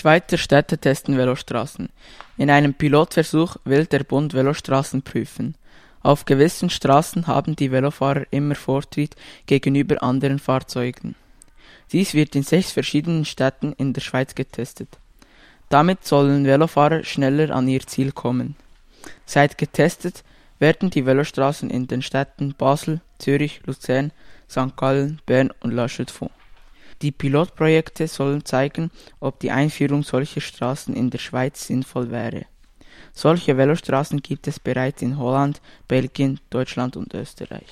Schweizer Städte testen Velostraßen. In einem Pilotversuch will der Bund Velostraßen prüfen. Auf gewissen Straßen haben die Velofahrer immer Vortritt gegenüber anderen Fahrzeugen. Dies wird in 6 verschiedenen Städten in der Schweiz getestet. Damit sollen Velofahrer schneller an ihr Ziel kommen. Seit getestet werden die Velostraßen in den Städten Basel, Zürich, Luzern, St. Gallen, Bern und La Chaux-de-Fonds. Die Pilotprojekte sollen zeigen, ob die Einführung solcher Straßen in der Schweiz sinnvoll wäre. Solche Velostraßen gibt es bereits in Holland, Belgien, Deutschland und Österreich.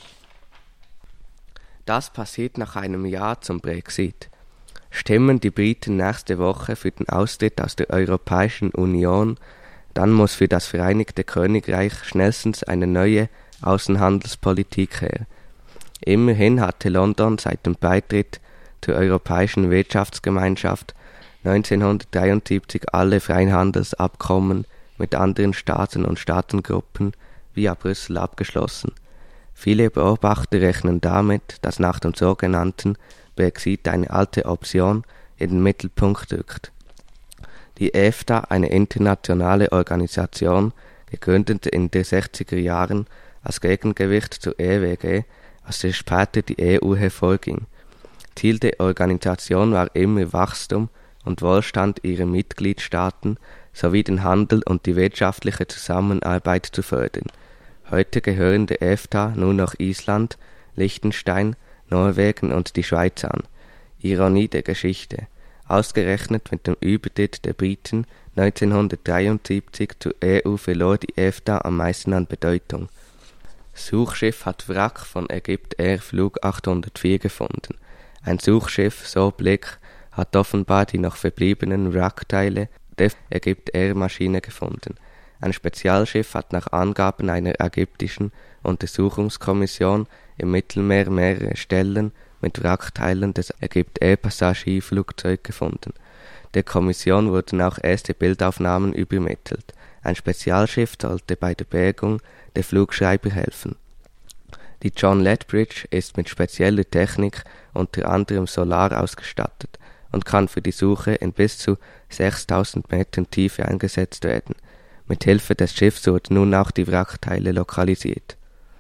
Das passiert nach einem Jahr zum Brexit. Stimmen die Briten nächste Woche für den Austritt aus der Europäischen Union, dann muss für das Vereinigte Königreich schnellstens eine neue Außenhandelspolitik her. Immerhin hatte London seit dem Beitritt zur Europäischen Wirtschaftsgemeinschaft 1973 alle Freihandelsabkommen mit anderen Staaten und Staatengruppen via Brüssel abgeschlossen. Viele Beobachter rechnen damit, dass nach dem sogenannten Brexit eine alte Option in den Mittelpunkt rückt. Die EFTA, eine internationale Organisation, gegründet in den 60er Jahren als Gegengewicht zur EWG, aus der später die EU hervorging. Ziel der Organisation war immer Wachstum und Wohlstand ihrer Mitgliedstaaten sowie den Handel und die wirtschaftliche Zusammenarbeit zu fördern. Heute gehören der EFTA nur noch Island, Liechtenstein, Norwegen und die Schweiz an. Ironie der Geschichte. Ausgerechnet mit dem Übertritt der Briten 1973 zur EU verlor die EFTA am meisten an Bedeutung. Suchschiff hat Wrack von Egyptair Flug 804 gefunden. Ein Suchschiff, so Blick, hat offenbar die noch verbliebenen Wrackteile der Egyptair-Maschine gefunden. Ein Spezialschiff hat nach Angaben einer ägyptischen Untersuchungskommission im Mittelmeer mehrere Stellen mit Wrackteilen des Egyptair-Passagierflugzeugs gefunden. Der Kommission wurden auch erste Bildaufnahmen übermittelt. Ein Spezialschiff sollte bei der Bergung der Flugschreiber helfen. Die John Lethbridge ist mit spezieller Technik, unter anderem Solar, ausgestattet und kann für die Suche in bis zu 6000 Metern Tiefe eingesetzt werden. Mit Hilfe des Schiffs wurden nun auch die Wrackteile lokalisiert.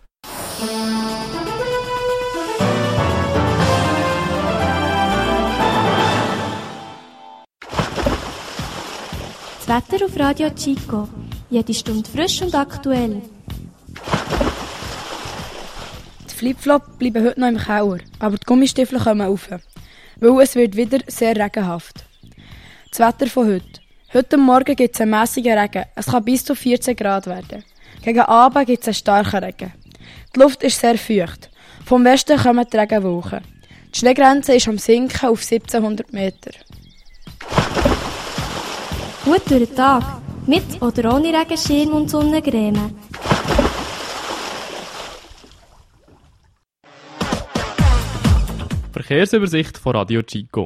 Das Wetter auf Radio Chico. Jede Stunde frisch und aktuell. Die Flipflops bleiben heute noch im Keller, aber die Gummistiefel kommen rauf, weil es wird wieder sehr regenhaft. Das Wetter von heute. Heute Morgen gibt es einen mässigen Regen. Es kann bis zu 14 Grad werden. Gegen Abend gibt es einen starken Regen. Die Luft ist sehr feucht. Vom Westen kommen die Regenwolken. Die Schneegrenze ist am Sinken auf 1700 Meter. Gut durch den Tag. Mit oder ohne Regenschirm und Sonnencreme. Verkehrsübersicht von Radio Chico.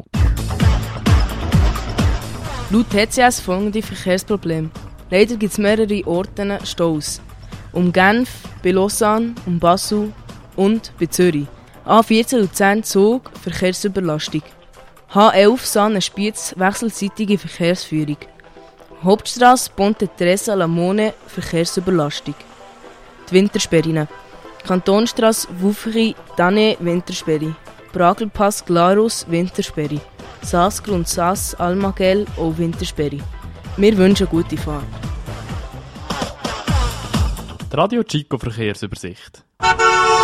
Laut TCS folgende Verkehrsprobleme. Leider gibt es mehrere Orte Staus. Um Genf, bei Lausanne, um Basel und bei Zürich. A14 Luzern Zug, Verkehrsüberlastung. H11 Sahne-Spiez, wechselseitige Verkehrsführung. Hauptstrasse Ponte Teresa Lamone, Verkehrsüberlastung. Die Wintersperren. Kantonstrasse Wufri Danne, Wintersperre. Bragelpass Glarus, Wintersperre. Saasgrund Saas Almagel, auch Wintersperre. Wir wünschen gute Fahrt. Die Radio Chico Verkehrsübersicht.